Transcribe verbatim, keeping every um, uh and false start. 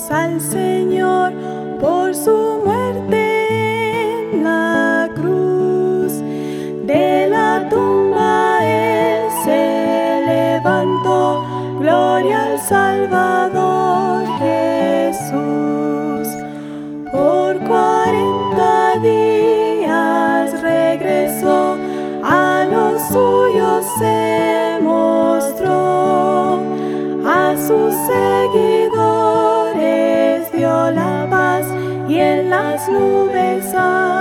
al Señor por su muerte en la cruz. De la tumba Él se levantó, gloria al Salvador Jesús. Por cuarenta días regresó, a los suyos se mostró, a sus seguidores dio la paz y en las nubes